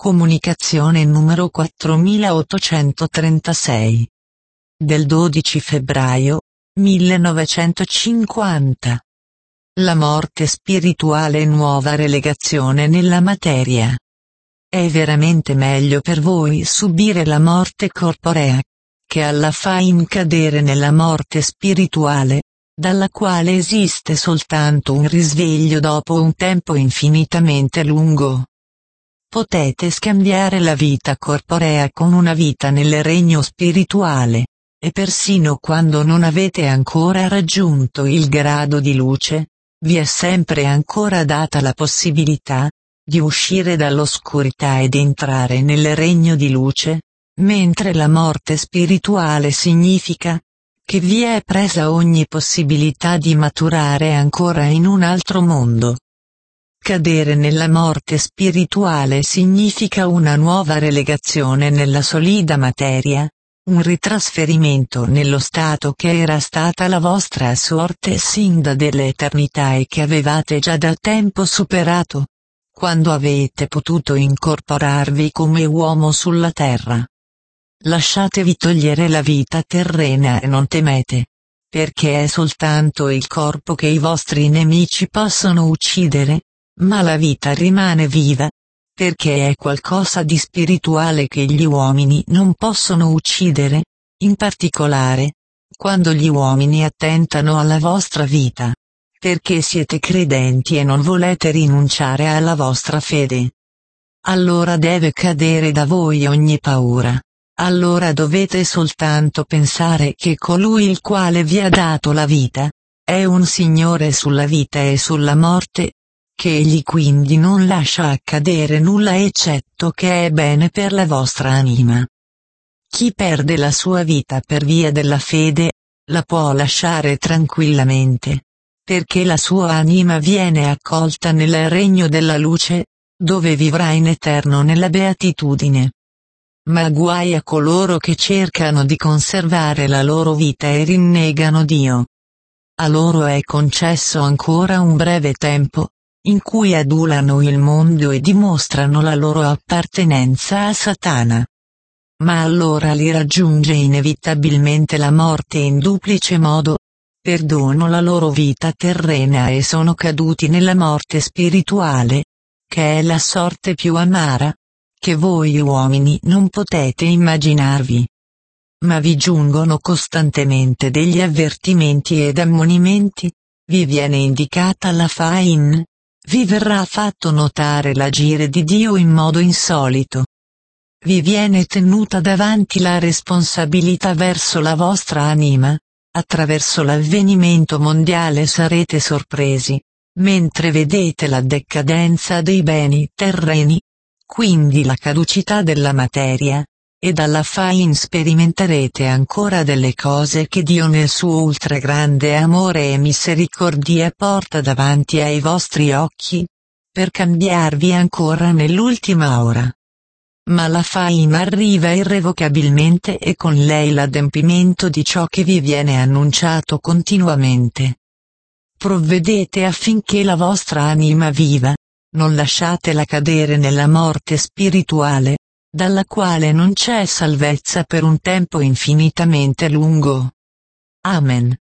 Comunicazione numero 4836. Del 12 febbraio 1950. La morte spirituale e nuova relegazione nella materia. È veramente meglio per voi subire la morte corporea, che alla fine cadere nella morte spirituale, dalla quale esiste soltanto un risveglio dopo un tempo infinitamente lungo. Potete scambiare la vita corporea con una vita nel regno spirituale, e persino quando non avete ancora raggiunto il grado di luce, vi è sempre ancora data la possibilità di uscire dall'oscurità ed entrare nel regno di luce, mentre la morte spirituale significa che vi è presa ogni possibilità di maturare ancora in un altro mondo. Cadere nella morte spirituale significa una nuova relegazione nella solida materia, un ritrasferimento nello stato che era stata la vostra sorte sin dall'eternità e che avevate già da tempo superato, quando avete potuto incorporarvi come uomo sulla terra. Lasciatevi togliere la vita terrena e non temete, perché è soltanto il corpo che i vostri nemici possono uccidere, ma la vita rimane viva, perché è qualcosa di spirituale che gli uomini non possono uccidere, in particolare, quando gli uomini attentano alla vostra vita, perché siete credenti e non volete rinunciare alla vostra fede. Allora deve cadere da voi ogni paura. Allora dovete soltanto pensare che colui il quale vi ha dato la vita, è un Signore sulla vita e sulla morte, che egli quindi non lascia accadere nulla eccetto che è bene per la vostra anima. Chi perde la sua vita per via della fede, la può lasciare tranquillamente, perché la sua anima viene accolta nel regno della luce, dove vivrà in eterno nella beatitudine. Ma guai a coloro che cercano di conservare la loro vita e rinnegano Dio. A loro è concesso ancora un breve tempo, in cui adulano il mondo e dimostrano la loro appartenenza a Satana. Ma allora li raggiunge inevitabilmente la morte in duplice modo, perdono la loro vita terrena e sono caduti nella morte spirituale, che è la sorte più amara, che voi uomini non potete immaginarvi. Ma vi giungono costantemente degli avvertimenti ed ammonimenti, vi viene indicata la fine. Vi verrà fatto notare l'agire di Dio in modo insolito. Vi viene tenuta davanti la responsabilità verso la vostra anima, attraverso l'avvenimento mondiale sarete sorpresi, mentre vedete la decadenza dei beni terreni, quindi la caducità della materia, e dalla fine sperimenterete ancora delle cose che Dio nel suo ultragrande amore e misericordia porta davanti ai vostri occhi, per cambiarvi ancora nell'ultima ora. Ma la fine arriva irrevocabilmente e con lei l'adempimento di ciò che vi viene annunciato continuamente. Provvedete affinché la vostra anima viva, non lasciatela cadere nella morte spirituale, dalla quale non c'è salvezza per un tempo infinitamente lungo. Amen.